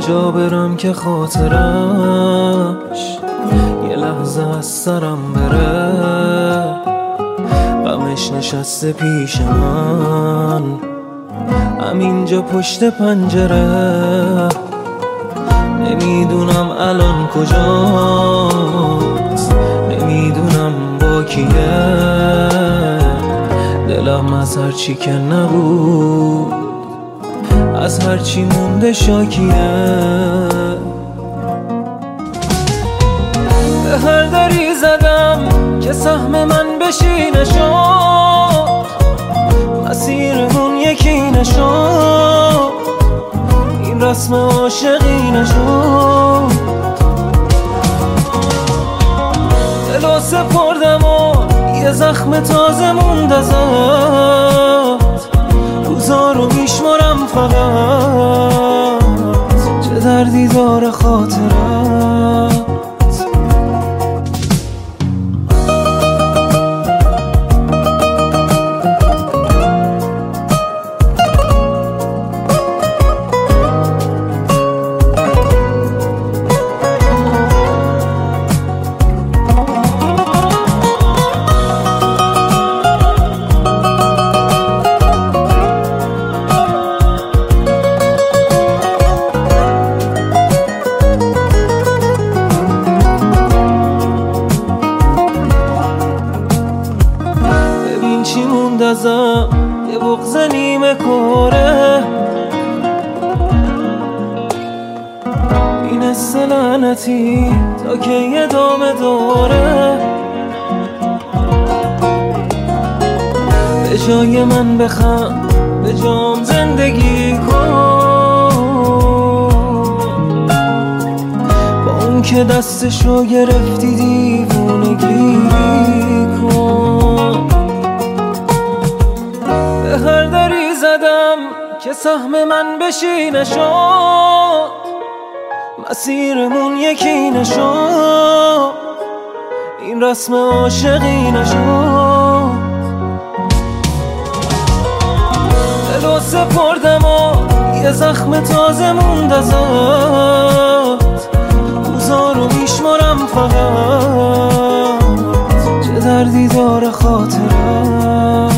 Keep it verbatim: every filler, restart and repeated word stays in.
جا برم که خاطرش یه لحظه از سرم بره. غمش نشسته پیش من همینجا پشت پنجره. نمیدونم الان کجاست، نمیدونم با کیه. دلم از هرچی که نبود، از هرچی مونده شاکیه. به هر دری زدم که سهم من بشی نشد، مسیرمون یکی نشد، این رسم عاشقی نشد. دلو سپردم و یه زخم تازه موند ازت، روزا رو میشمارم فقط، چه دردی داره خاطرت. چی موند ازم، یه بغض نیمه کاره، این حس لعنتی تا که یه دامه داره. به جای من بخند، به جام زندگی کن، با اون که دستشو گرفتی دیوونگی کن. به هر دری زدم که سهم من بشی نشد، مسیرمون یکی نشد، این رسم عاشقی نشد. دلو سپردم و یه زخم تازه موند ازت، روزا رو میشمارم فقط، چه دردی داره خاطرت.